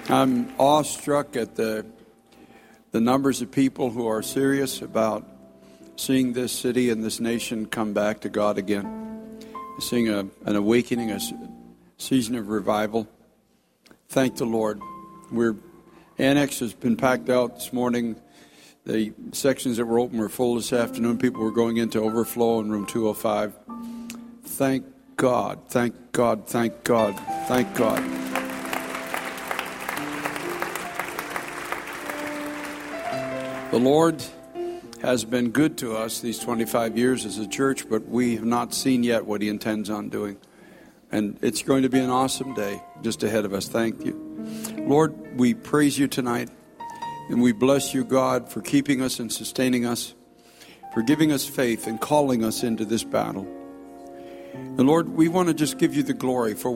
I'm awestruck at the numbers of people who are serious about seeing this city and this nation come back to God again. Seeing an awakening, a season of revival. Thank the Lord. Annex has been packed out this morning. The sections that were open were full this afternoon. People were going into overflow in room 205. Thank God, thank God, thank God, thank God. The Lord has been good to us these 25 years as a church, but we have not seen yet what He intends on doing. And it's going to be an awesome day just ahead of us. Thank you. Lord, we praise You tonight, and we bless You, God, for keeping us and sustaining us, for giving us faith and calling us into this battle. And Lord, we want to just give You the glory for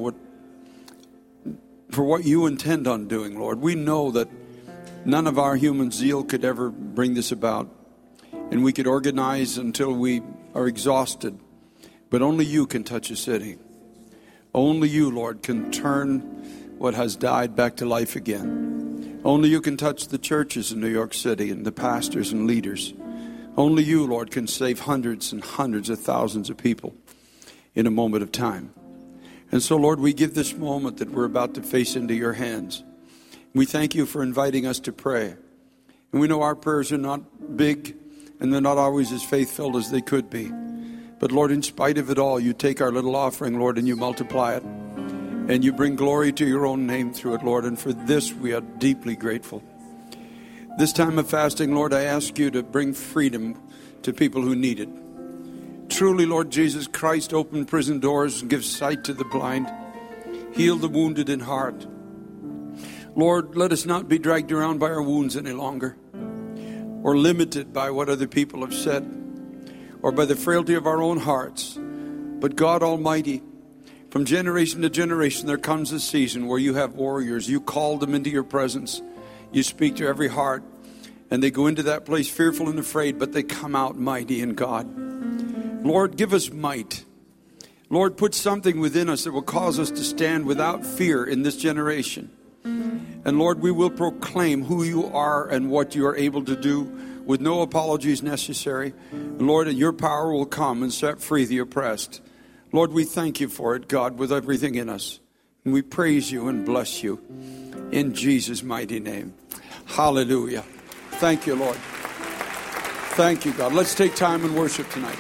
what You intend on doing, Lord. We know that none of our human zeal could ever bring this about. And we could organize until we are exhausted. But only You can touch a city. Only You, Lord, can turn what has died back to life again. Only You can touch the churches in New York City and the pastors and leaders. Only You, Lord, can save hundreds and hundreds of thousands of people in a moment of time. And so, Lord, we give this moment that we're about to face into Your hands. We thank You for inviting us to pray. And we know our prayers are not big and they're not always as faith-filled as they could be. But Lord, in spite of it all, You take our little offering, Lord, and You multiply it. And You bring glory to Your own name through it, Lord. And for this, we are deeply grateful. This time of fasting, Lord, I ask You to bring freedom to people who need it. Truly, Lord Jesus Christ, open prison doors and give sight to the blind. Heal the wounded in heart. Lord, let us not be dragged around by our wounds any longer, or limited by what other people have said, or by the frailty of our own hearts. But God Almighty, from generation to generation, there comes a season where You have warriors. You call them into Your presence. You speak to every heart, and they go into that place fearful and afraid, but they come out mighty in God. Lord, give us might. Lord, put something within us that will cause us to stand without fear in this generation. And Lord, we will proclaim who You are and what You are able to do with no apologies necessary. And Lord, Your power will come and set free the oppressed. Lord, we thank You for it, God, with everything in us. And we praise You and bless You in Jesus' mighty name. Hallelujah. Thank You, Lord. Thank You, God. Let's take time and worship tonight.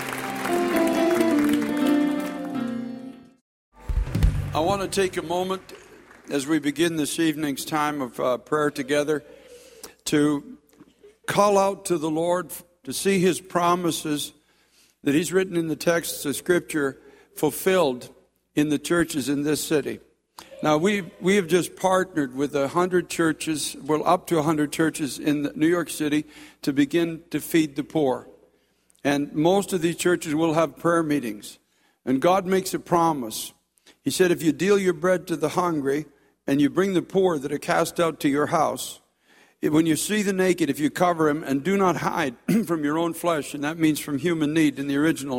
I want to take a moment as we begin this evening's time of prayer together to call out to the Lord to see His promises that He's written in the texts of Scripture fulfilled in the churches in this city. Now, we have just partnered with 100 churches, well, up to 100 churches in New York City to begin to feed the poor. And most of these churches will have prayer meetings. And God makes a promise. He said, if you deal your bread to the hungry, and you bring the poor that are cast out to your house, when you see the naked, if you cover him and do not hide from your own flesh, and that means from human need in the original,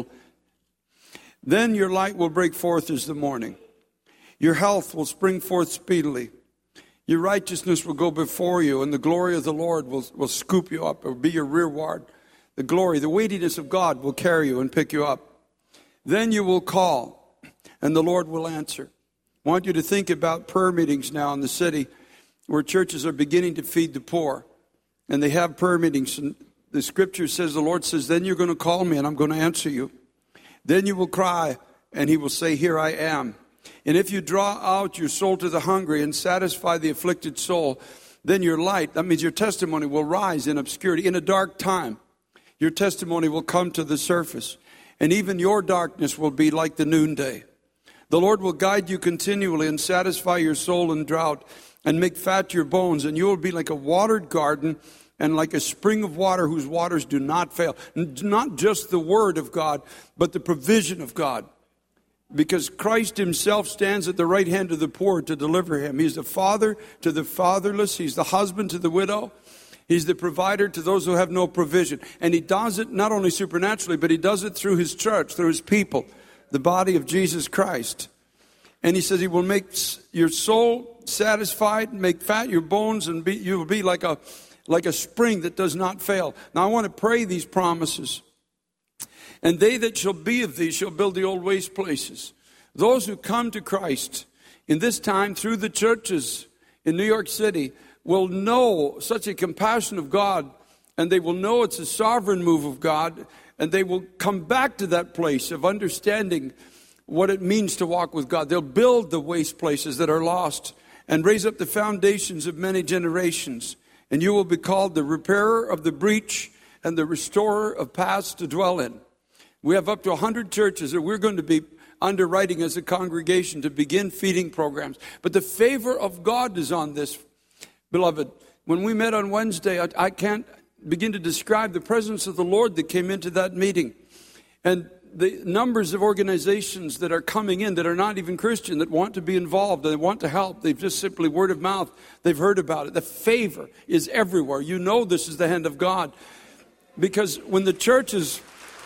then your light will break forth as the morning. Your health will spring forth speedily. Your righteousness will go before you, and the glory of the Lord will scoop you up or be your rearward. The glory, the weightiness of God will carry you and pick you up. Then you will call, and the Lord will answer. I want you to think about prayer meetings now in the city where churches are beginning to feed the poor. And they have prayer meetings. And the Scripture says, the Lord says, then you're going to call me and I'm going to answer you. Then you will cry and He will say, here I am. And if you draw out your soul to the hungry and satisfy the afflicted soul, then your light, that means your testimony, will rise in obscurity. In a dark time, your testimony will come to the surface. And even your darkness will be like the noonday. The Lord will guide you continually and satisfy your soul in drought and make fat your bones. And you will be like a watered garden and like a spring of water whose waters do not fail. Not just the word of God, but the provision of God. Because Christ Himself stands at the right hand of the poor to deliver him. He's the father to the fatherless. He's the husband to the widow. He's the provider to those who have no provision. And He does it not only supernaturally, but He does it through His church, through His people, the body of Jesus Christ. And he says he will make your soul satisfied, make fat your bones, and you will be like a spring that does not fail. Now I want to pray these promises. And they that shall be of thee shall build the old waste places. Those who come to Christ in this time through the churches in New York City will know such a compassion of God, and they will know it's a sovereign move of God, and they will come back to that place of understanding what it means to walk with God. They'll build the waste places that are lost and raise up the foundations of many generations. And you will be called the repairer of the breach and the restorer of paths to dwell in. We have up to 100 churches that we're going to be underwriting as a congregation to begin feeding programs. But the favor of God is on this, beloved. When we met on Wednesday, I can't begin to describe the presence of the Lord that came into that meeting. And the numbers of organizations that are coming in that are not even Christian, that want to be involved, they want to help. They've just simply word of mouth, they've heard about it. The favor is everywhere. You know this is the hand of God. Because when the churches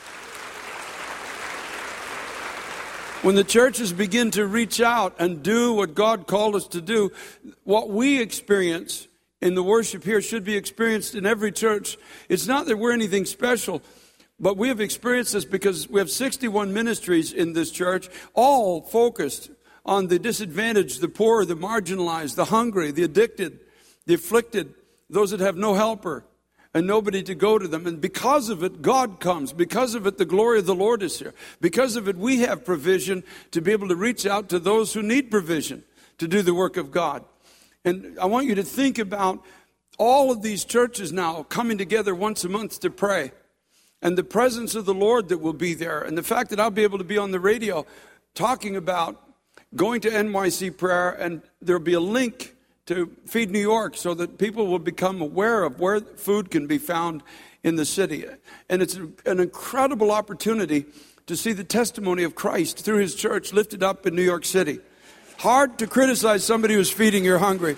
begin to reach out and do what God called us to do, what we experience in the worship here should be experienced in every church. It's not that we're anything special, but we have experienced this because we have 61 ministries in this church, all focused on the disadvantaged, the poor, the marginalized, the hungry, the addicted, the afflicted, those that have no helper and nobody to go to them. And because of it, God comes. Because of it, the glory of the Lord is here. Because of it, we have provision to be able to reach out to those who need provision to do the work of God. And I want you to think about all of these churches now coming together once a month to pray. And the presence of the Lord that will be there. And the fact that I'll be able to be on the radio talking about going to NYC prayer. And there'll be a link to Feed New York so that people will become aware of where food can be found in the city. And it's an incredible opportunity to see the testimony of Christ through his church lifted up in New York City. Hard to criticize somebody who's feeding your hungry.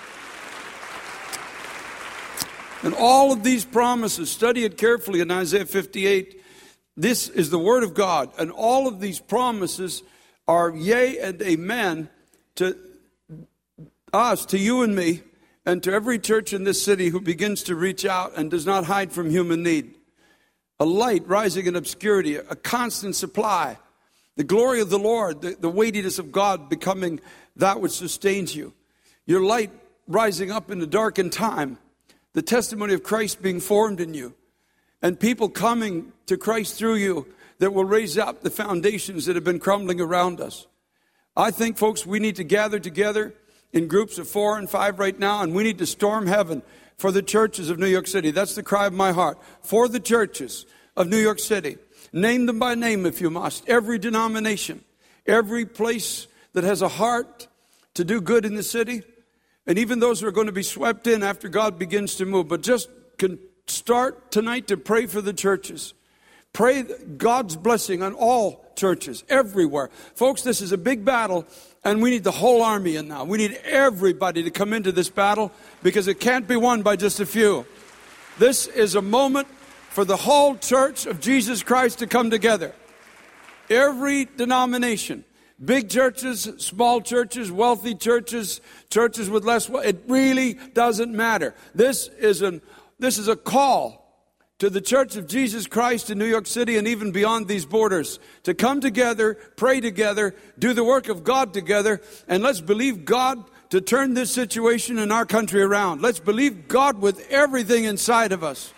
And all of these promises, study it carefully in Isaiah 58. This is the word of God. And all of these promises are yea and amen to us, to you and me, and to every church in this city who begins to reach out and does not hide from human need. A light rising in obscurity, a constant supply. The glory of the Lord, the weightiness of God becoming that which sustains you. Your light rising up in the darkened time. The testimony of Christ being formed in you. And people coming to Christ through you that will raise up the foundations that have been crumbling around us. I think, folks, we need to gather together in groups of 4 and 5 right now, and we need to storm heaven for the churches of New York City. That's the cry of my heart. For the churches of New York City. Name them by name if you must. Every denomination, every place that has a heart to do good in the city, and even those who are going to be swept in after God begins to move. But just start tonight to pray for the churches. Pray God's blessing on all churches, everywhere. Folks, this is a big battle, and we need the whole army in now. We need everybody to come into this battle because it can't be won by just a few. This is a moment for the whole church of Jesus Christ to come together. Every denomination. Big churches, small churches, wealthy churches, churches with less wealth. It really doesn't matter. This is a call to the Church of Jesus Christ in New York City and even beyond these borders to come together, pray together, do the work of God together, and let's believe God to turn this situation in our country around. Let's believe God with everything inside of us.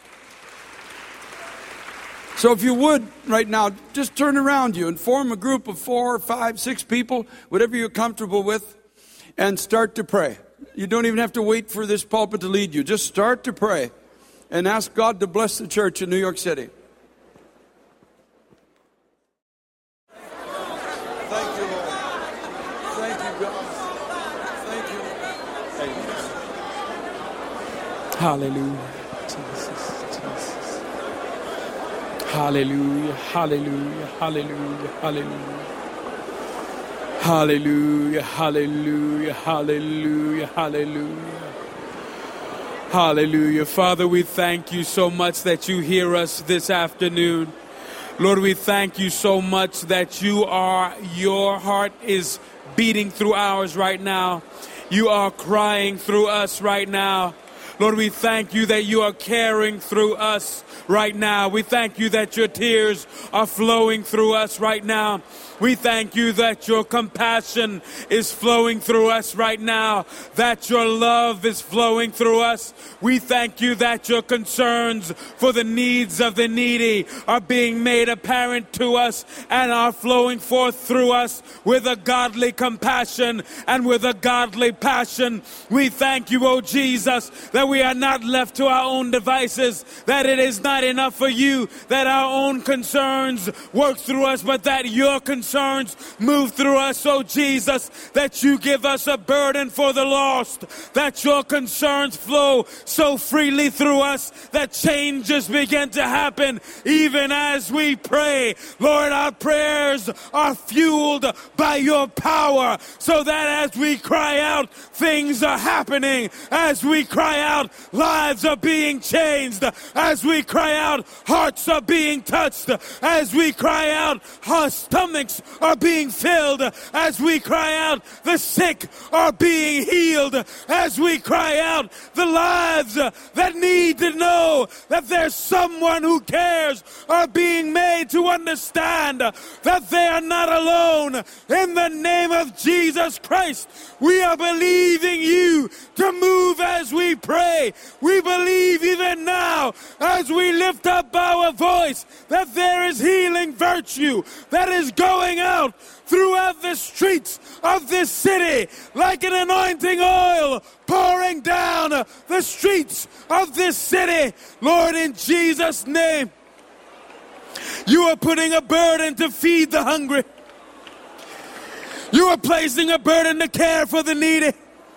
So if you would, right now, just turn around you and form a group of 4, 5, 6 people, whatever you're comfortable with, and start to pray. You don't even have to wait for this pulpit to lead you. Just start to pray and ask God to bless the church in New York City. Thank you, Lord. Thank you, God. Thank you. Amen. Hallelujah. Hallelujah, hallelujah, hallelujah, hallelujah. Hallelujah, hallelujah, hallelujah, hallelujah. Hallelujah. Father, we thank you so much that you hear us this afternoon. Lord, we thank you so much that your heart is beating through ours right now. You are crying through us right now. Lord, we thank you that you are caring through us right now. We thank you that your tears are flowing through us right now. We thank you that your compassion is flowing through us right now, that your love is flowing through us. We thank you that your concerns for the needs of the needy are being made apparent to us and are flowing forth through us with a godly compassion and with a godly passion. We thank you, O Jesus, that we are not left to our own devices, that it is not enough for you that our own concerns work through us, but that your concerns move through us, oh Jesus, that you give us a burden for the lost, that your concerns flow so freely through us that changes begin to happen even as we pray. Lord, our prayers are fueled by your power so that as we cry out, things are happening. As we cry out, lives are being changed. As we cry out, hearts are being touched. As we cry out, our stomachs are being filled. As we cry out, the sick are being healed. As we cry out, the lives that need to know that there's someone who cares are being made to understand that they are not alone. In the name of Jesus Christ, we are believing you to move as we pray. We believe even now as we lift up our voice that there is healing virtue that is going out throughout the streets of this city like an anointing oil pouring down the streets of this city. Lord, in Jesus' name, you are putting a burden to feed the hungry. You are placing a burden to care for the needy.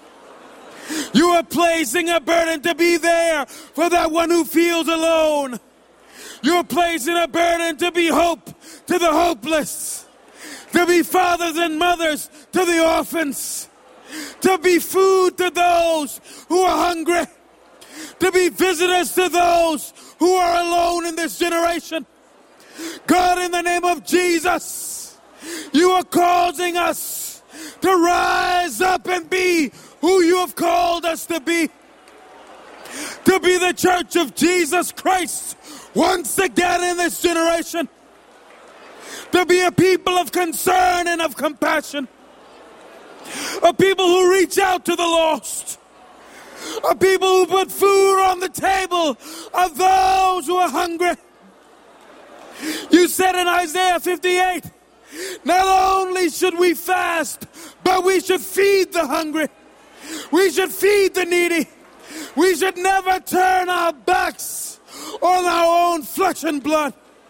You are placing a burden to be there for that one who feels alone. You're placing a burden to be hope to the hopeless, to be fathers and mothers to the orphans, to be food to those who are hungry, to be visitors to those who are alone in this generation. God, in the name of Jesus, you are causing us to rise up and be who you have called us to be the church of Jesus Christ once again in this generation, to be a people of concern and of compassion, a people who reach out to the lost, a people who put food on the table of those who are hungry. You said in Isaiah 58, not only should we fast, but we should feed the hungry. We should feed the needy. We should never turn our backs on our own flesh and blood.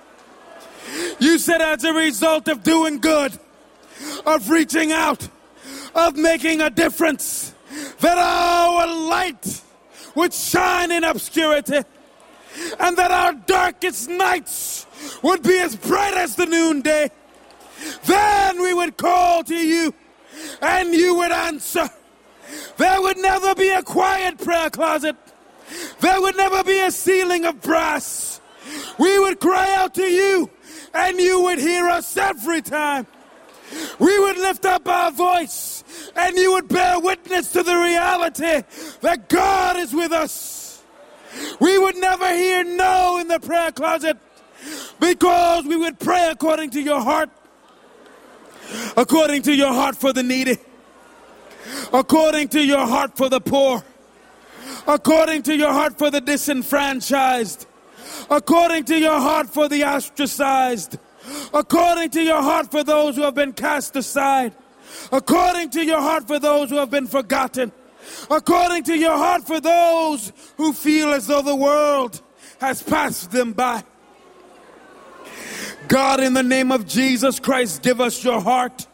You said as a result of doing good, of reaching out, of making a difference, that our light would shine in obscurity, and that our darkest nights would be as bright as the noonday. Then we would call to you, and you would answer. There would never be a quiet prayer closet. There would never be a ceiling of brass. We would cry out to you, and you would hear us every time. We would lift up our voice, and you would bear witness to the reality that God is with us. We would never hear no in the prayer closet, because we would pray according to your heart for the needy, according to your heart for the poor, according to your heart for the disenfranchised, according to your heart for the ostracized, according to your heart for those who have been cast aside, according to your heart for those who have been forgotten, according to your heart for those who feel as though the world has passed them by. God, in the name of Jesus Christ, give us your heart.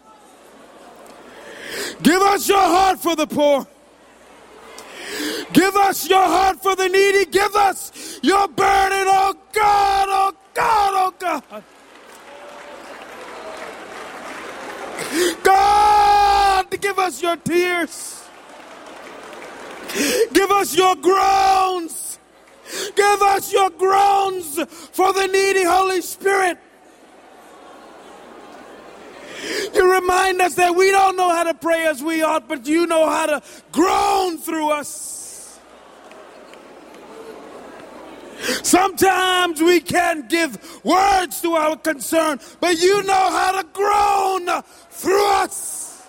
Give us your heart for the poor. Give us your heart for the needy. Give us your burden, oh God, oh God, oh God. God, give us your tears. Give us your groans. Give us your groans for the needy, Holy Spirit. You You remind us that we don't know how to pray as we ought, but you know how to groan through us. Sometimes we can't give words to our concern, but you know how to groan through us.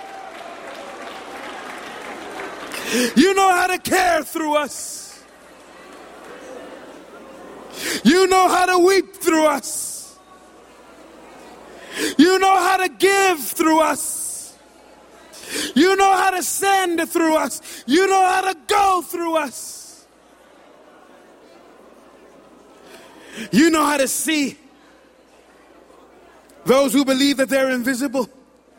You know how to care through us. You know how to weep through us. You know how to give through us. You know how to send through us. You know how to go through us. You know how to see those who believe that they're invisible.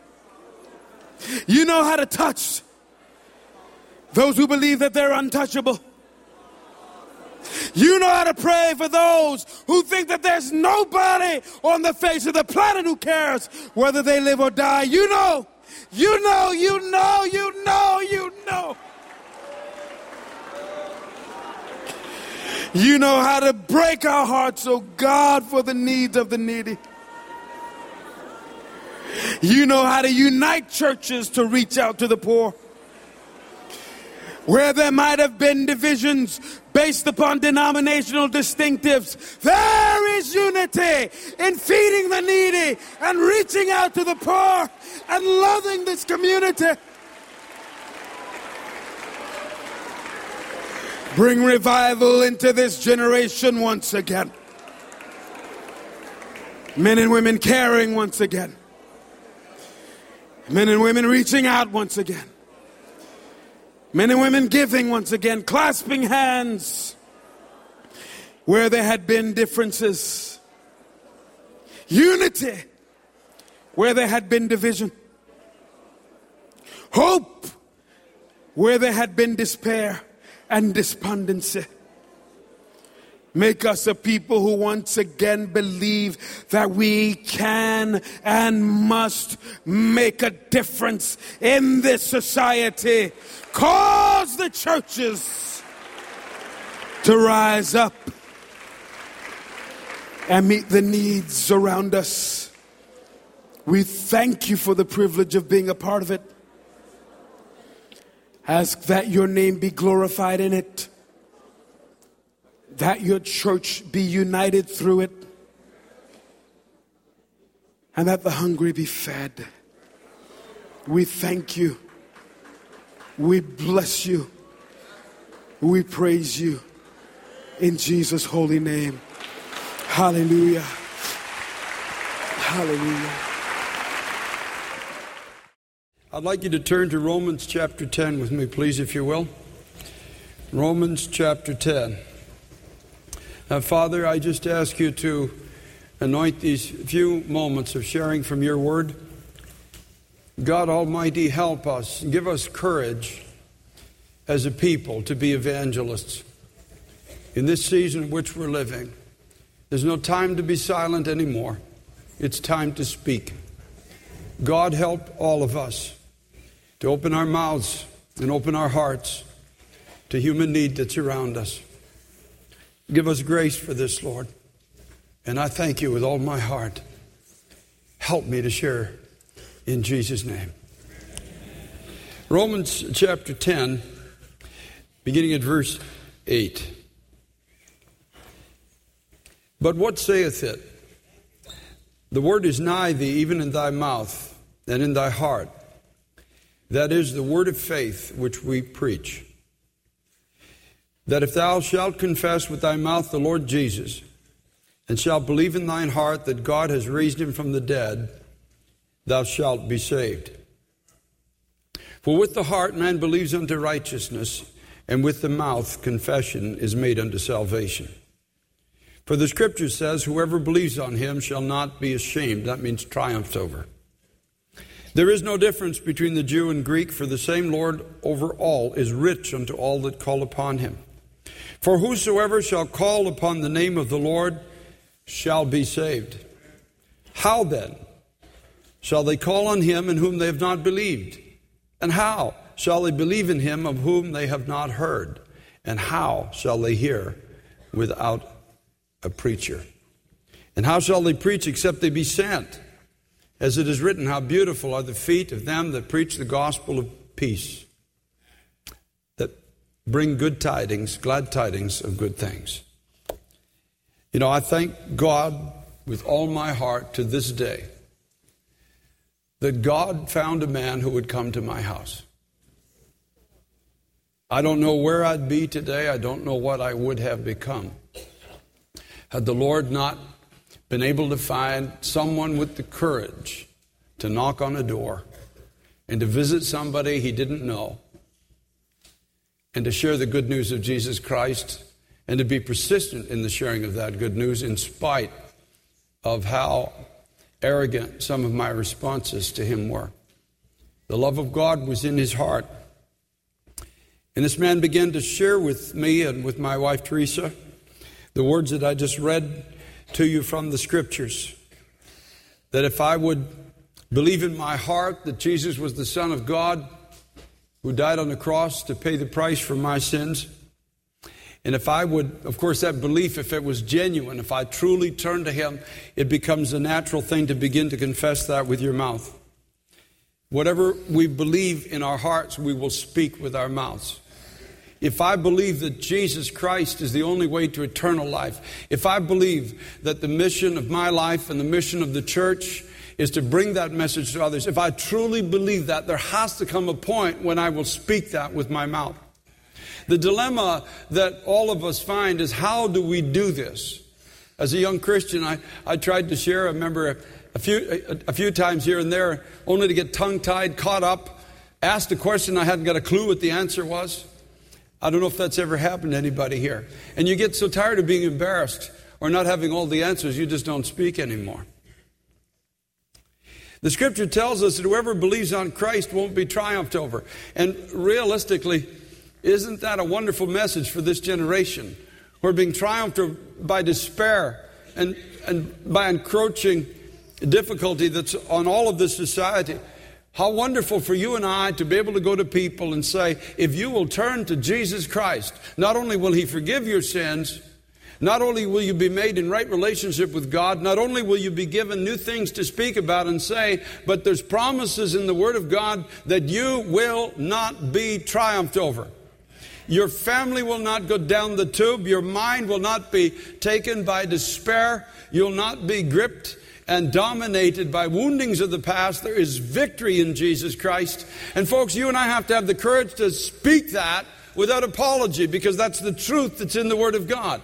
You know how to touch those who believe that they're untouchable. You know how to pray for those who think that there's nobody on the face of the planet who cares whether they live or die. You know. You know how to break our hearts, oh God, for the needs of the needy. You know how to unite churches to reach out to the poor. Where there might have been divisions based upon denominational distinctives, there is unity in feeding the needy and reaching out to the poor and loving this community. Bring revival into this generation once again. Men and women caring once again. Men and women reaching out once again. Men and women giving once again, clasping hands where there had been differences. Unity where there had been division. Hope where there had been despair and despondency. Make us a people who once again believe that we can and must make a difference in this society. Cause the churches to rise up and meet the needs around us. We thank you for the privilege of being a part of it. Ask that your name be glorified in it. That your church be united through it. And that the hungry be fed. We thank you. We bless you. We praise you. In Jesus' holy name. Hallelujah. Hallelujah. I'd like you to turn to Romans chapter 10 with me, please, if you will. Romans chapter 10. Now, Father, I just ask you to anoint these few moments of sharing from your word. God Almighty, help us. Give us courage as a people to be evangelists. In this season in which we're living, there's no time to be silent anymore. It's time to speak. God, help all of us to open our mouths and open our hearts to human need that's around us. Give us grace for this, Lord. And I thank you with all my heart. Help me to share in Jesus' name. Romans chapter 10, beginning at verse 8. But what saith it? The word is nigh thee, even in thy mouth and in thy heart. That is the word of faith which we preach. That if thou shalt confess with thy mouth the Lord Jesus, and shalt believe in thine heart that God has raised him from the dead, thou shalt be saved. For with the heart man believes unto righteousness, and with the mouth confession is made unto salvation. For the Scripture says, whoever believes on him shall not be ashamed. That means triumphed over. There is no difference between the Jew and Greek, for the same Lord over all is rich unto all that call upon him. For whosoever shall call upon the name of the Lord shall be saved. How then shall they call on him in whom they have not believed? And how shall they believe in him of whom they have not heard? And how shall they hear without a preacher? And how shall they preach except they be sent? As it is written, how beautiful are the feet of them that preach the gospel of peace, that bring good tidings, glad tidings of good things. You know, I thank God with all my heart to this day that God found a man who would come to my house. I don't know where I'd be today. I don't know what I would have become had the Lord not been able to find someone with the courage to knock on a door and to visit somebody he didn't know and to share the good news of Jesus Christ and to be persistent in the sharing of that good news in spite of how arrogant some of my responses to him were. The love of God was in his heart. And this man began to share with me and with my wife Teresa the words that I just read to you from the Scriptures. That if I would believe in my heart that Jesus was the Son of God who died on the cross to pay the price for my sins, and if I would, of course, that belief, if it was genuine, if I truly turned to him, it becomes a natural thing to begin to confess that with your mouth. Whatever we believe in our hearts, we will speak with our mouths. If I believe that Jesus Christ is the only way to eternal life, if I believe that the mission of my life and the mission of the church is to bring that message to others, if I truly believe that, there has to come a point when I will speak that with my mouth. The dilemma that all of us find is, how do we do this? As a young Christian, I tried to share, I remember a few times here and there, only to get tongue-tied, caught up, asked a question I hadn't got a clue what the answer was. I don't know if that's ever happened to anybody here. And you get so tired of being embarrassed or not having all the answers, you just don't speak anymore. The Scripture tells us that whoever believes on Christ won't be triumphed over. And realistically, isn't that a wonderful message for this generation? We're being triumphed by despair and by encroaching difficulty that's on all of this society. How wonderful for you and I to be able to go to people and say, if you will turn to Jesus Christ, not only will He forgive your sins, not only will you be made in right relationship with God, not only will you be given new things to speak about and say, but there's promises in the Word of God that you will not be triumphed over. Your family will not go down the tube. Your mind will not be taken by despair. You'll not be gripped and dominated by woundings of the past. There is victory in Jesus Christ. And folks, you and I have to have the courage to speak that without apology, because that's the truth that's in the Word of God.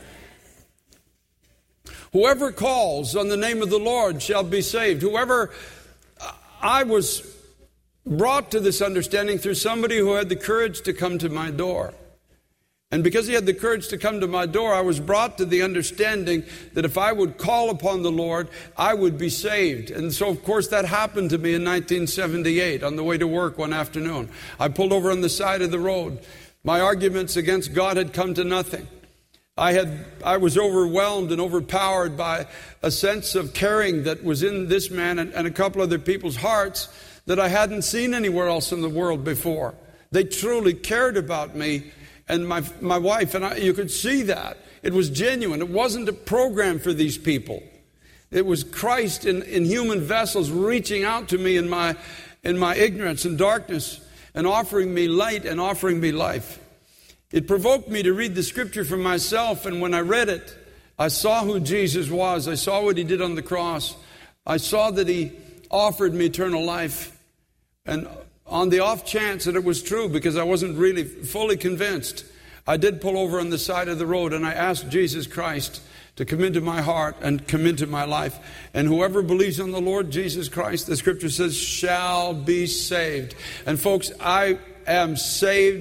Whoever calls on the name of the Lord shall be saved. I was brought to this understanding through somebody who had the courage to come to my door. And because he had the courage to come to my door, I was brought to the understanding that if I would call upon the Lord, I would be saved. And so, of course, that happened to me in 1978 on the way to work one afternoon. I pulled over on the side of the road. My arguments against God had come to nothing. I was overwhelmed and overpowered by a sense of caring that was in this man and a couple other people's hearts that I hadn't seen anywhere else in the world before. They truly cared about me and my wife, and you could see that. It was genuine. It wasn't a program for these people. It was Christ in human vessels reaching out to me in my ignorance and darkness and offering me light and offering me life. It provoked me to read the Scripture for myself, and when I read it, I saw who Jesus was. I saw what He did on the cross. I saw that He offered me eternal life. And on the off chance that it was true, because I wasn't really fully convinced, I did pull over on the side of the road and I asked Jesus Christ to come into my heart and come into my life. And whoever believes on the Lord Jesus Christ, the Scripture says, shall be saved. And folks, I am saved.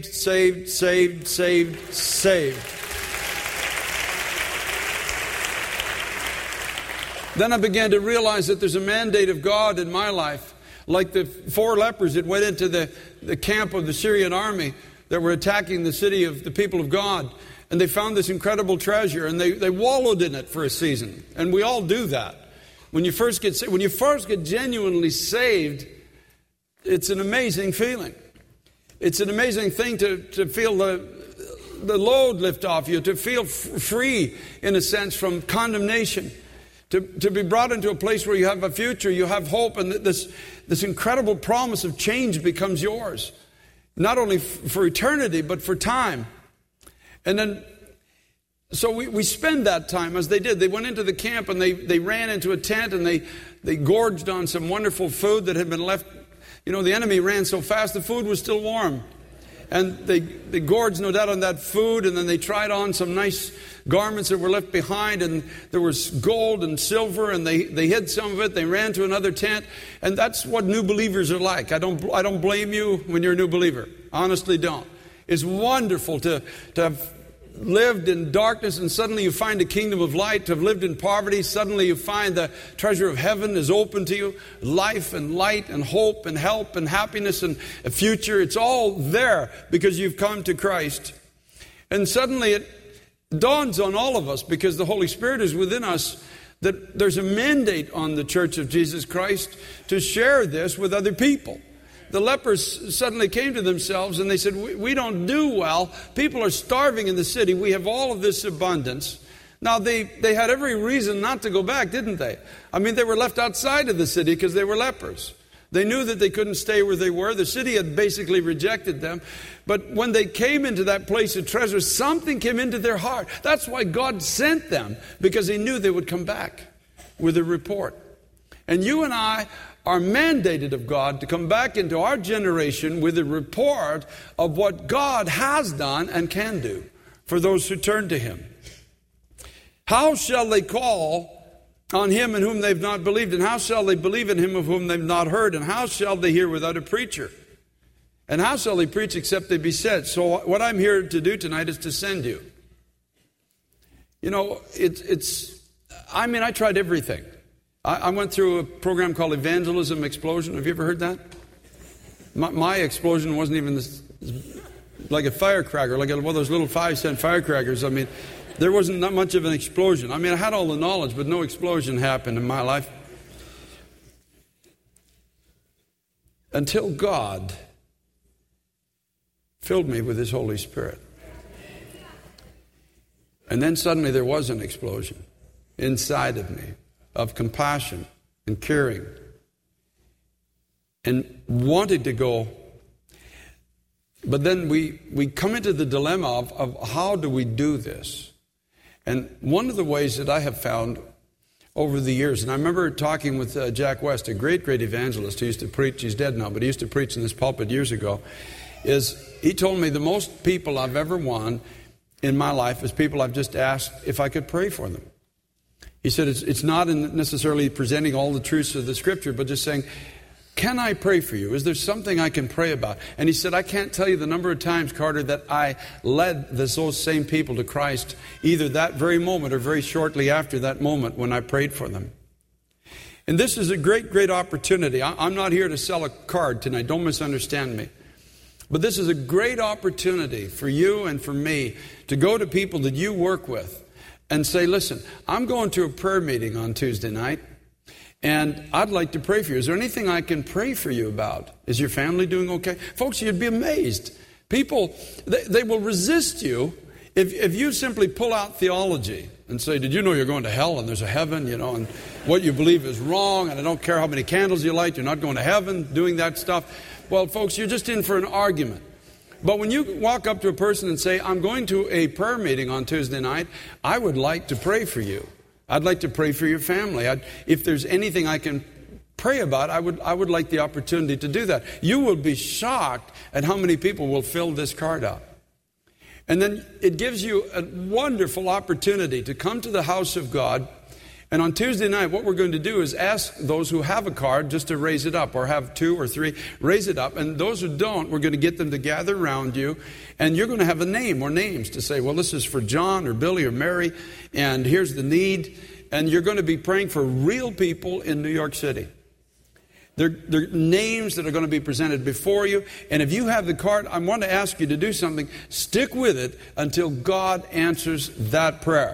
Then I began to realize that there's a mandate of God in my life. Like the 4 lepers that went into the camp of the Syrian army that were attacking the city of the people of God. And they found this incredible treasure, and they wallowed in it for a season. And we all do that. When you first get genuinely saved, it's an amazing feeling. It's an amazing thing to feel the load lift off you, to feel free, in a sense, from condemnation. to be brought into a place where you have a future, you have hope, and this incredible promise of change becomes yours. Not only for eternity, but for time. And then, so we spend that time as they did. They went into the camp and they ran into a tent and they gorged on some wonderful food that had been left. You know, the enemy ran so fast, the food was still warm. And they gorged, no doubt, on that food, and then they tried on some nice garments that were left behind, and there was gold and silver, and they hid some of it. They ran to another tent, and that's what new believers are like. I don't blame you when you're a new believer. Honestly, don't. It's wonderful to have lived in darkness and suddenly you find a kingdom of light. To have lived in poverty, suddenly you find the treasure of heaven is open to you. Life and light and hope and help and happiness and a future. It's all there because you've come to Christ. And suddenly it dawns on all of us, because the Holy Spirit is within us, that there's a mandate on the Church of Jesus Christ to share this with other people. The lepers suddenly came to themselves and they said, we don't do well. People are starving in the city. We have all of this abundance. Now, they had every reason not to go back, didn't they? I mean, they were left outside of the city because they were lepers. They knew that they couldn't stay where they were. The city had basically rejected them. But when they came into that place of treasure, something came into their heart. That's why God sent them, because He knew they would come back with a report. And you and I are mandated of God to come back into our generation with a report of what God has done and can do for those who turn to Him. How shall they call on Him in whom they've not believed? And how shall they believe in Him of whom they've not heard? And how shall they hear without a preacher? And how shall they preach except they be sent? So what I'm here to do tonight is to send you. You know, I tried everything. I went through a program called Evangelism Explosion. Have you ever heard that? My explosion wasn't even like a firecracker, like one of those little 5-cent firecrackers. I mean, there wasn't that much of an explosion. I mean, I had all the knowledge, but no explosion happened in my life. Until God filled me with His Holy Spirit. And then suddenly there was an explosion inside of me of compassion and caring and wanted to go. But then we come into the dilemma of how do we do this? And one of the ways that I have found over the years, and I remember talking with Jack West, a great evangelist who used to preach. He's dead now, but he used to preach in this pulpit years ago, is he told me the most people I've ever won in my life is people I've just asked if I could pray for them. He said it's not in necessarily presenting all the truths of the Scripture, but just saying, can I pray for you? Is there something I can pray about? And he said, I can't tell you the number of times, Carter, that I led those same people to Christ, either that very moment or very shortly after that moment when I prayed for them. And this is a great opportunity. I'm not here to sell a card tonight. Don't misunderstand me. But this is a great opportunity for you and for me to go to people that you work with and say, listen, I'm going to a prayer meeting on Tuesday night, and I'd like to pray for you. Is there anything I can pray for you about? Is your family doing okay? Folks, you'd be amazed. People, they will resist you if you simply pull out theology and say, did you know you're going to hell and there's a heaven, and what you believe is wrong, and I don't care how many candles you light, you're not going to heaven, doing that stuff. Well, folks, you're just in for an argument. But when you walk up to a person and say, I'm going to a prayer meeting on Tuesday night, I would like to pray for you. I'd like to pray for your family. If there's anything I can pray about, I would like the opportunity to do that. You will be shocked at how many people will fill this card out. And then it gives you a wonderful opportunity to come to the house of God. And on Tuesday night, what we're going to do is ask those who have a card just to raise it up, or have 2 or 3, raise it up. And those who don't, we're going to get them to gather around you. And you're going to have a name or names to say, well, this is for John or Billy or Mary, and here's the need. And you're going to be praying for real people in New York City. They're names that are going to be presented before you. And if you have the card, I want to ask you to do something. Stick with it until God answers that prayer.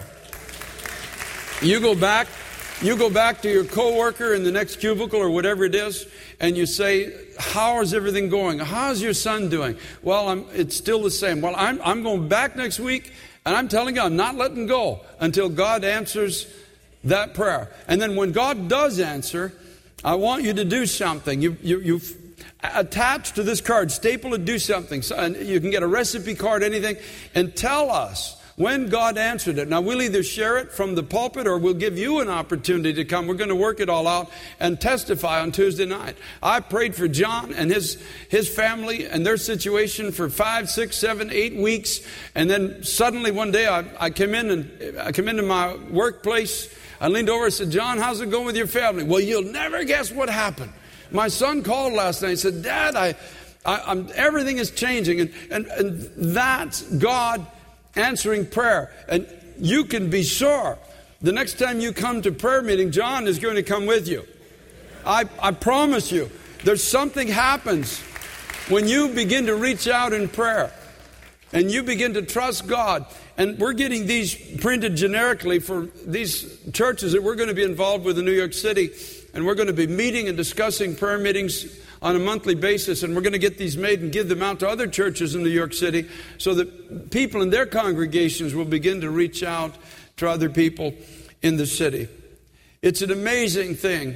You go back to your coworker in the next cubicle or whatever it is, and you say, how is everything going? How's your son doing? Well, it's still the same. Well, I'm going back next week, and I'm telling you, I'm not letting go until God answers that prayer. And then when God does answer, I want you to do something. You attach to this card, staple it, do something. So, and you can get a recipe card, anything, and tell us when God answered it. Now, we'll either share it from the pulpit or we'll give you an opportunity to come. We're going to work it all out and testify on Tuesday night. I prayed for John and his family and their situation for 5, 6, 7, 8 weeks. And then suddenly one day I come into my workplace. I leaned over and said, John, how's it going with your family? Well, you'll never guess what happened. My son called last night and said, Dad, I'm everything is changing. And that's God answering prayer. And you can be sure the next time you come to prayer meeting, John is going to come with you. I promise you, there's something happens when you begin to reach out in prayer and you begin to trust God. And we're getting these printed generically for these churches that we're going to be involved with in New York City. And we're going to be meeting and discussing prayer meetings on a monthly basis, and we're going to get these made and give them out to other churches in New York City so that people in their congregations will begin to reach out to other people in the city. It's an amazing thing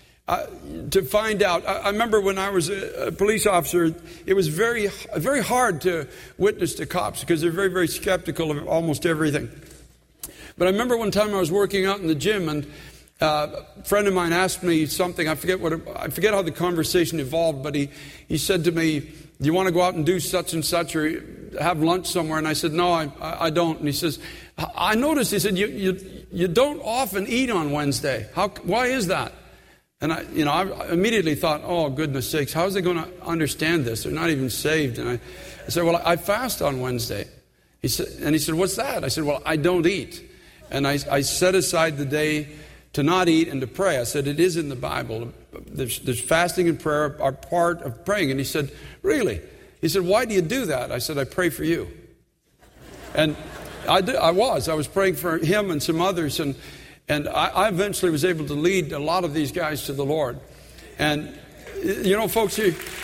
to find out. I remember when I was a police officer, it was very, very hard to witness to cops because they're very, very skeptical of almost everything. But I remember one time I was working out in the gym, and a friend of mine asked me something. I forget how the conversation evolved, but he said to me, do you want to go out and do such and such or have lunch somewhere? And I said, no, I don't. And he says, I noticed, he said, you don't often eat on Wednesday. Why is that? And I immediately thought, oh, goodness sakes, how is they going to understand this? They're not even saved. And I said, well, I fast on Wednesday. He said, what's that? I said, well, I don't eat. And I set aside the day to not eat and to pray. I said, it is in the Bible. There's fasting and prayer are part of praying. And he said, really? He said, why do you do that? I said, I pray for you. And I was praying for him and some others. And I eventually was able to lead a lot of these guys to the Lord. And, folks,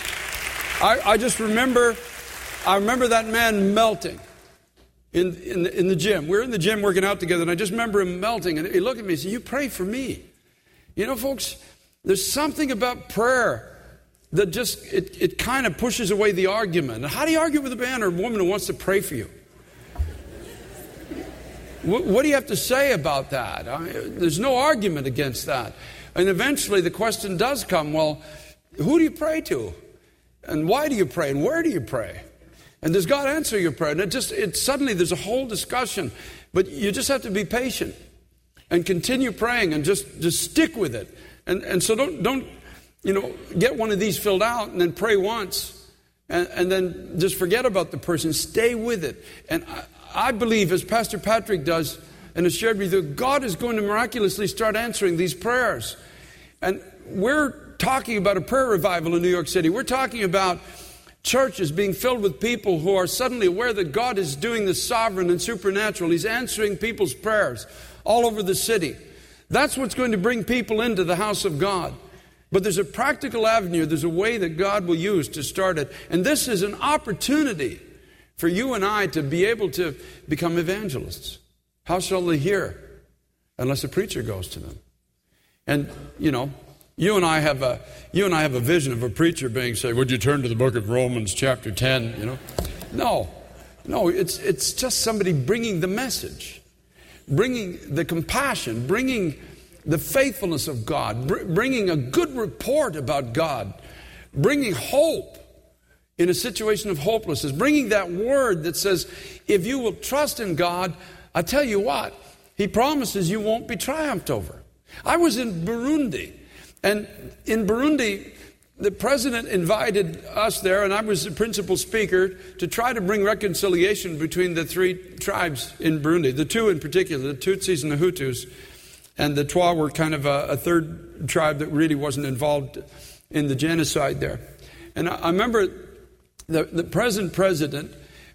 I just remember that man melting in the gym. We're in the gym working out together, and I just remember him melting. And he looked at me and said, you pray for me. Folks, there's something about prayer that just, it kind of pushes away the argument. How do you argue with a man or a woman who wants to pray for you? What do you have to say about that? There's no argument against that. And eventually the question does come, well, who do you pray to? And why do you pray? And where do you pray? And does God answer your prayer? And suddenly there's a whole discussion. But you just have to be patient and continue praying and just stick with it. And so don't get one of these filled out and then pray once and then just forget about the person. Stay with it. And I believe, as Pastor Patrick does and has shared with you, God is going to miraculously start answering these prayers. And we're talking about a prayer revival in New York City. We're talking about churches being filled with people who are suddenly aware that God is doing the sovereign and supernatural. He's answering people's prayers all over the city. That's what's going to bring people into the house of God. But there's a practical avenue. There's a way that God will use to start it. And this is an opportunity for you and I to be able to become evangelists. How shall they hear unless a preacher goes to them? And, you and I have a vision of a preacher being say, would you turn to the book of Romans chapter 10, No, it's just somebody bringing the message, bringing the compassion, bringing the faithfulness of God, bringing a good report about God, bringing hope in a situation of hopelessness, bringing that word that says, if you will trust in God, I tell you what, He promises you won't be triumphed over. I was in Burundi, and in Burundi, the president invited us there, and I was the principal speaker, to try to bring reconciliation between the three tribes in Burundi, the two in particular, the Tutsis and the Hutus. And the Twa were kind of a third tribe that really wasn't involved in the genocide there. And I remember the present president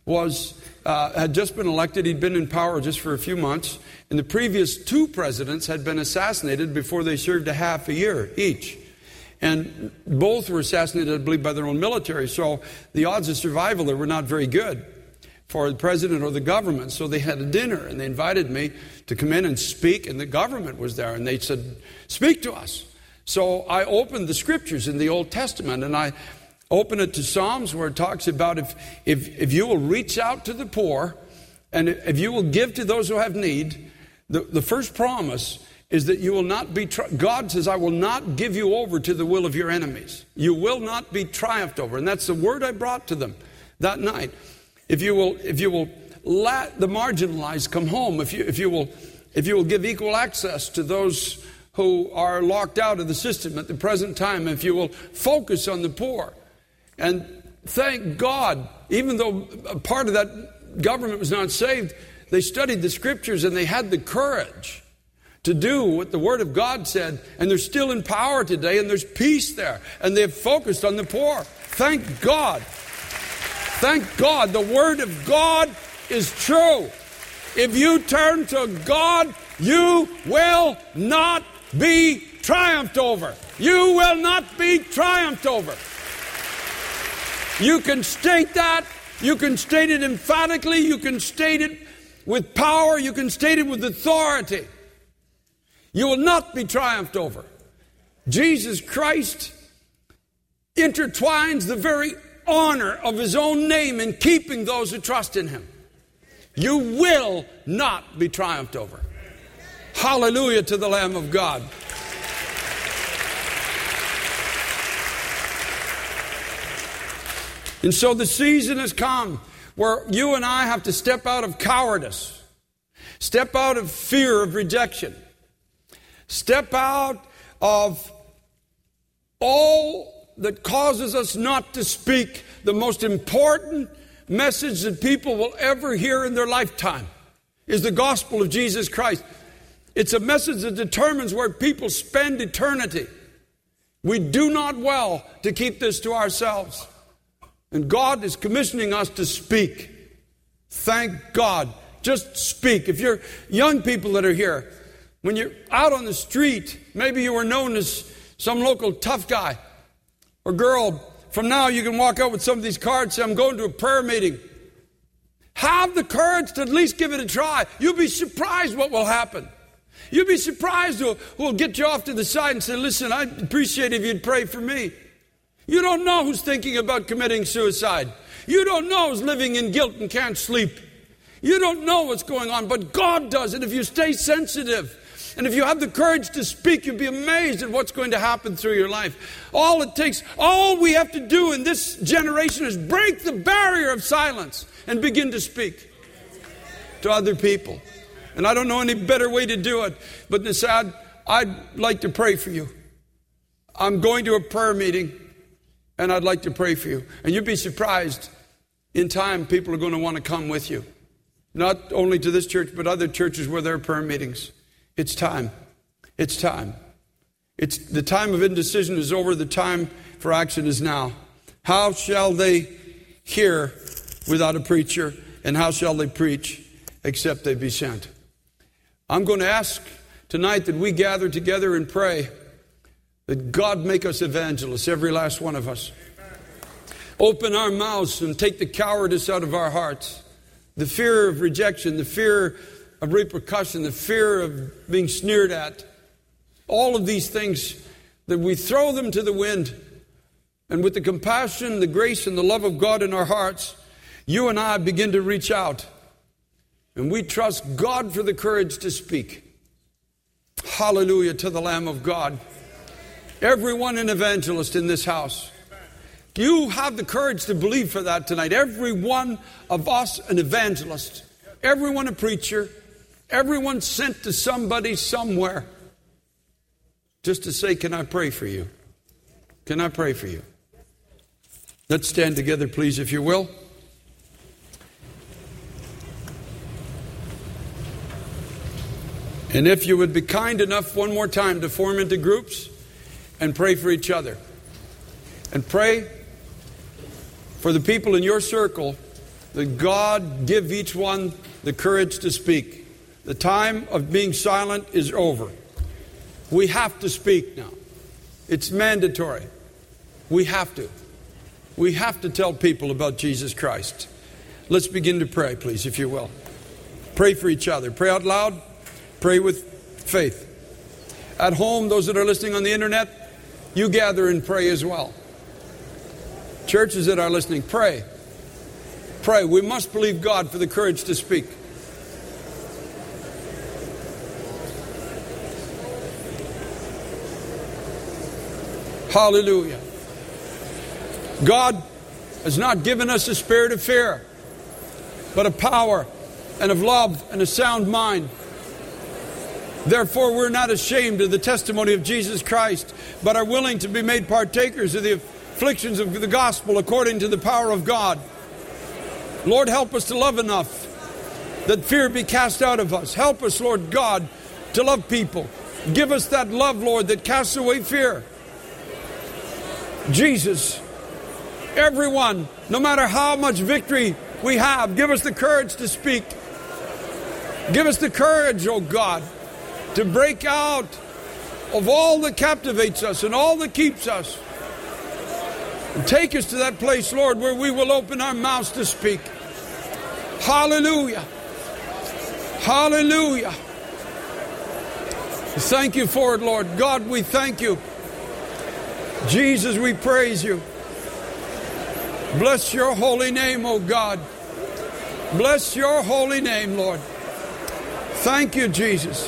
had just been elected. He'd been in power just for a few months. And the previous two presidents had been assassinated before they served a half a year each. And both were assassinated, I believe, by their own military. So the odds of survival there were not very good for the president or the government. So they had a dinner, and they invited me to come in and speak, and the government was there, and they said, speak to us. So I opened the scriptures in the Old Testament, and I opened it to Psalms, where it talks about if you will reach out to the poor, and if you will give to those who have need, the first promise is that you will not be, God says, I will not give you over to the will of your enemies. You will not be triumphed over. And that's the word I brought to them that night. If you will let the marginalized come home, if you will give equal access to those who are locked out of the system at the present time, if you will focus on the poor. And thank God, even though a part of that government was not saved, they studied the scriptures and they had the courage to do what the Word of God said, and they're still in power today, and there's peace there, and they've focused on the poor. Thank God. Thank God. The Word of God is true. If you turn to God, you will not be triumphed over. You will not be triumphed over. You can state that. You can state it emphatically. You can state it with power. You can state it with authority. You will not be triumphed over. Jesus Christ intertwines the very honor of His own name in keeping those who trust in Him. You will not be triumphed over. Hallelujah to the Lamb of God. And so the season has come where you and I have to step out of cowardice, step out of fear of rejection, step out of all that causes us not to speak the most important message that people will ever hear in their lifetime is the gospel of Jesus Christ. It's a message that determines where people spend eternity. We do not well to keep this to ourselves. And God is commissioning us to speak. Thank God. Just speak. If you're young people that are here, when you're out on the street, maybe you were known as some local tough guy or girl. From now, you can walk out with some of these cards, say, I'm going to a prayer meeting. Have the courage to at least give it a try. You'll be surprised what will happen. You'll be surprised who will get you off to the side and say, listen, I'd appreciate if you'd pray for me. You don't know who's thinking about committing suicide. You don't know who's living in guilt and can't sleep. You don't know what's going on, but God does. And if you stay sensitive, and if you have the courage to speak, you'll be amazed at what's going to happen through your life. All we have to do in this generation is break the barrier of silence and begin to speak to other people. And I don't know any better way to do it, but Nisad, I'd like to pray for you. I'm going to a prayer meeting, and I'd like to pray for you. And you'd be surprised, in time, people are going to want to come with you. Not only to this church, but other churches where there are prayer meetings. It's time. It's time. It's the time of indecision is over. The time for action is now. How shall they hear without a preacher? And how shall they preach except they be sent? I'm going to ask tonight that we gather together and pray that God make us evangelists, every last one of us. Open our mouths and take the cowardice out of our hearts. The fear of rejection, the fear of repercussion, the fear of being sneered at. All of these things, that we throw them to the wind. And with the compassion, the grace, and the love of God in our hearts, you and I begin to reach out. And we trust God for the courage to speak. Hallelujah to the Lamb of God. Everyone an evangelist in this house. You have the courage to believe for that tonight. Every one of us an evangelist. Everyone a preacher. Everyone sent to somebody somewhere. Just to say, can I pray for you? Can I pray for you? Let's stand together, please, if you will. And if you would be kind enough one more time to form into groups and pray for each other. And pray for the people in your circle that God give each one the courage to speak. The time of being silent is over. We have to speak now. It's mandatory. We have to. We have to tell people about Jesus Christ. Let's begin to pray, please, if you will. Pray for each other. Pray out loud. Pray with faith. At home, those that are listening on the internet, you gather and pray as well. Churches that are listening, pray. Pray. We must believe God for the courage to speak. Hallelujah. God has not given us a spirit of fear, but of power and of love and a sound mind. Therefore, we're not ashamed of the testimony of Jesus Christ, but are willing to be made partakers of the afflictions of the gospel according to the power of God. Lord, help us to love enough that fear be cast out of us. Help us, Lord God, to love people. Give us that love, Lord, that casts away fear. Jesus, everyone, no matter how much victory we have, give us the courage to speak. Give us the courage, oh God, to break out of all that captivates us and all that keeps us. And take us to that place, Lord, where we will open our mouths to speak. Hallelujah. Hallelujah. Thank you for it, Lord. God, we thank you. Jesus, we praise you. Bless your holy name, oh God. Bless your holy name, Lord. Thank you, Jesus.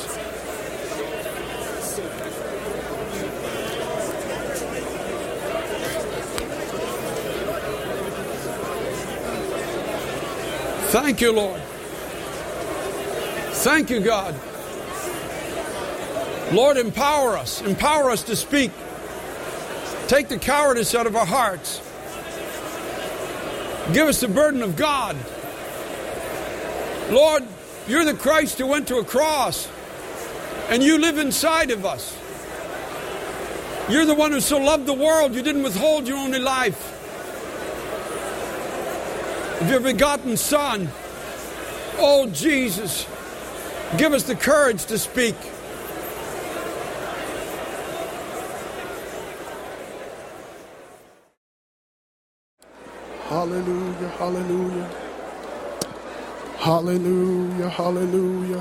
Thank you, Lord. Thank you, God. Lord, empower us. Empower us to speak. Take the cowardice out of our hearts. Give us the burden of God. Lord, you're the Christ who went to a cross, and you live inside of us. You're the one who so loved the world, you didn't withhold your only life of your begotten Son. Oh, Jesus, give us the courage to speak. Hallelujah, hallelujah. Hallelujah, hallelujah.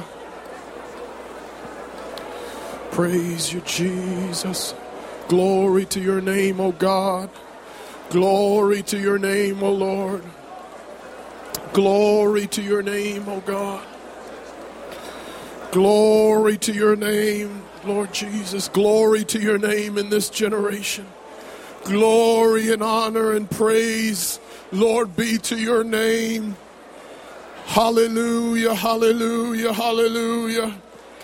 Praise you, Jesus. Glory to your name, O God. Glory to your name, O Lord. Glory to your name, O God. Glory to your name, Lord Jesus. Glory to your name in this generation. Glory and honor and praise, Lord, be to your name. Hallelujah, hallelujah, hallelujah.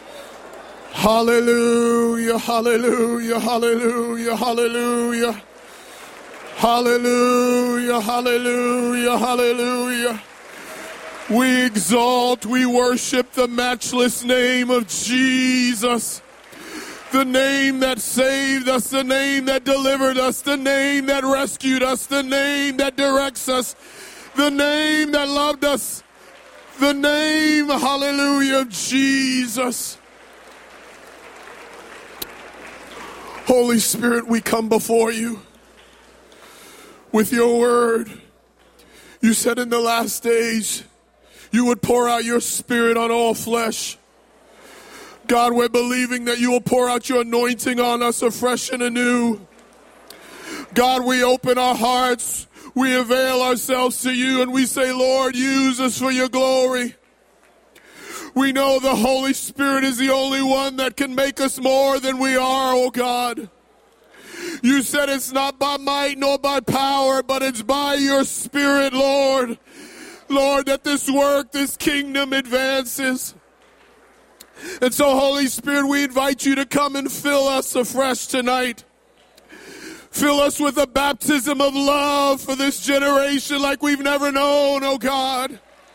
Hallelujah, hallelujah, hallelujah, hallelujah. Hallelujah, hallelujah, hallelujah. We exalt, we worship the matchless name of Jesus. The name that saved us, the name that delivered us, the name that rescued us, the name that directs us, the name that loved us, the name, hallelujah, of Jesus. Holy Spirit, we come before you with your word. You said in the last days you would pour out your Spirit on all flesh. God, we're believing that you will pour out your anointing on us afresh and anew. God, we open our hearts, we avail ourselves to you, and we say, Lord, use us for your glory. We know the Holy Spirit is the only one that can make us more than we are, oh God. You said it's not by might nor by power, but it's by your Spirit, Lord. Lord, that this work, this kingdom advances. And so, Holy Spirit, we invite you to come and fill us afresh tonight. Fill us with a baptism of love for this generation like we've never known, oh God.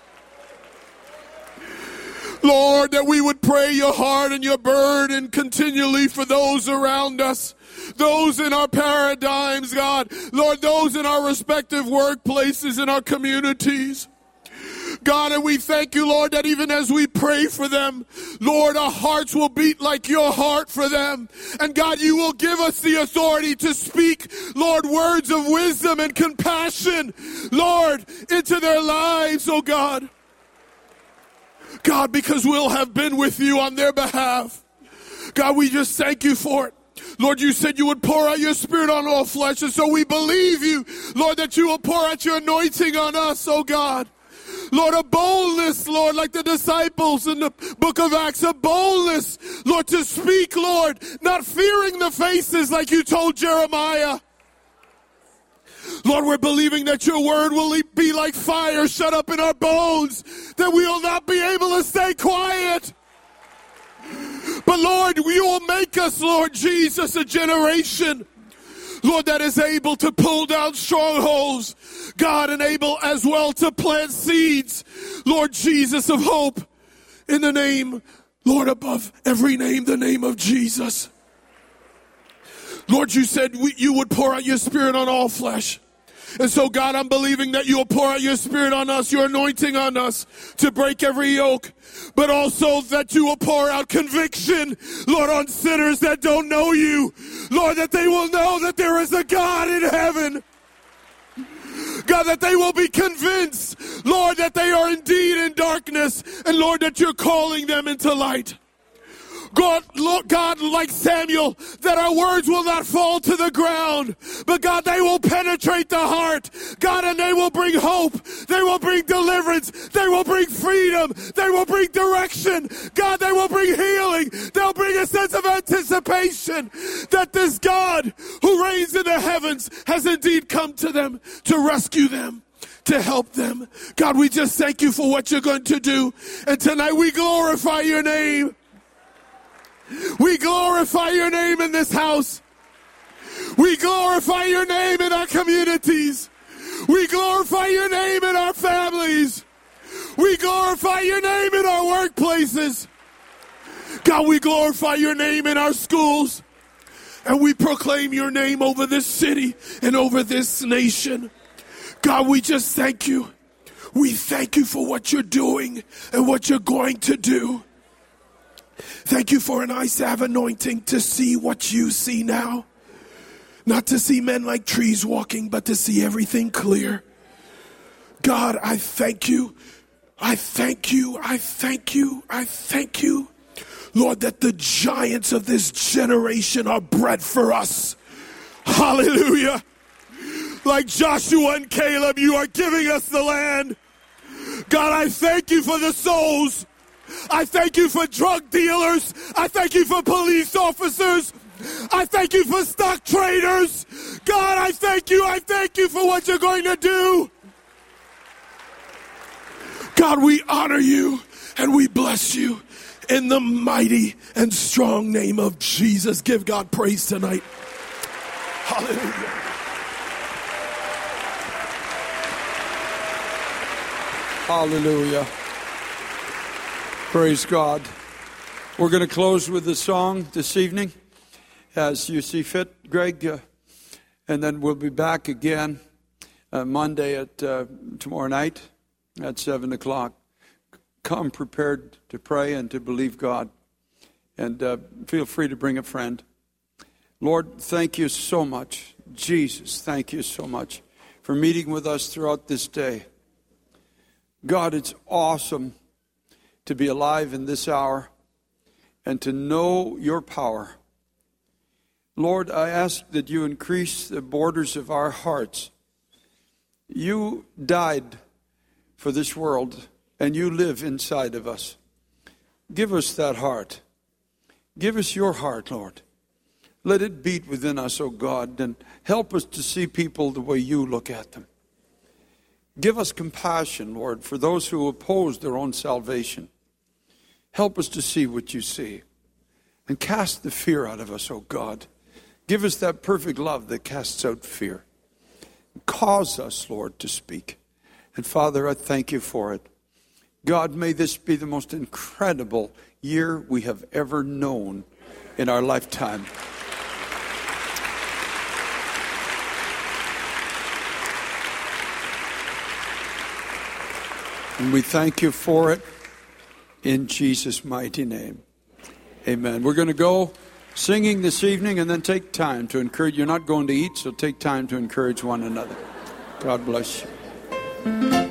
Lord, that we would pray your heart and your burden continually for those around us, those in our paradigms, God. Lord, those in our respective workplaces, in our communities. God, and we thank you, Lord, that even as we pray for them, Lord, our hearts will beat like your heart for them. And God, you will give us the authority to speak, Lord, words of wisdom and compassion, Lord, into their lives, oh God. God, because we'll have been with you on their behalf. God, we just thank you for it. Lord, you said you would pour out your Spirit on all flesh, and so we believe you, Lord, that you will pour out your anointing on us, oh God. Lord, a boldness, Lord, like the disciples in the book of Acts, a boldness, Lord, to speak, Lord, not fearing the faces like you told Jeremiah. Lord, we're believing that your word will be like fire shut up in our bones, that we will not be able to stay quiet. But Lord, you will make us, Lord Jesus, a generation, Lord, that is able to pull down strongholds. God, and able as well to plant seeds, Lord Jesus, of hope in the name, Lord, above every name, the name of Jesus. Lord, you said you would pour out your Spirit on all flesh. And so, God, I'm believing that you will pour out your Spirit on us, your anointing on us to break every yoke, but also that you will pour out conviction, Lord, on sinners that don't know you. Lord, that they will know that there is a God in heaven. God, that they will be convinced, Lord, that they are indeed in darkness, and Lord, that you're calling them into light. God, Lord God, like Samuel, that our words will not fall to the ground, but God, they will penetrate the heart, God, and they will bring hope, they will bring deliverance, they will bring freedom, they will bring direction, God, they will bring healing, they'll bring a sense of anticipation that this God who reigns in the heavens has indeed come to them to rescue them, to help them. God, we just thank you for what you're going to do, and tonight we glorify your name. We glorify your name in this house. We glorify your name in our communities. We glorify your name in our families. We glorify your name in our workplaces. God, we glorify your name in our schools. And we proclaim your name over this city and over this nation. God, we just thank you. We thank you for what you're doing and what you're going to do. Thank you for an eyes to have anointing to see what you see now. Not to see men like trees walking, but to see everything clear. God, I thank you. I thank you. I thank you. I thank you. Lord, that the giants of this generation are bred for us. Hallelujah. Like Joshua and Caleb, you are giving us the land. God, I thank you for the souls. I thank you for drug dealers. I thank you for police officers. I thank you for stock traders. God, I thank you. I thank you for what you're going to do. God, we honor you and we bless you in the mighty and strong name of Jesus. Give God praise tonight. Hallelujah. Hallelujah. Praise God. We're going to close with a song this evening, as you see fit, Greg, and then we'll be back again Monday at tomorrow night at 7 o'clock. Come prepared to pray and to believe God, and feel free to bring a friend. Lord, thank you so much. Jesus, thank you so much for meeting with us throughout this day. God, it's awesome to be alive in this hour and to know your power. Lord, I ask that you increase the borders of our hearts. You died for this world, and you live inside of us. Give us that heart. Give us your heart, Lord. Let it beat within us, O God, and help us to see people the way you look at them. Give us compassion, Lord, for those who oppose their own salvation. Help us to see what you see. And cast the fear out of us, O God. Give us that perfect love that casts out fear. Cause us, Lord, to speak. And Father, I thank you for it. God, may this be the most incredible year we have ever known in our lifetime. And we thank you for it. in Jesus' mighty name. Amen. We're going to go singing this evening and then take time to encourage. You're not going to eat, so take time to encourage one another. God bless you.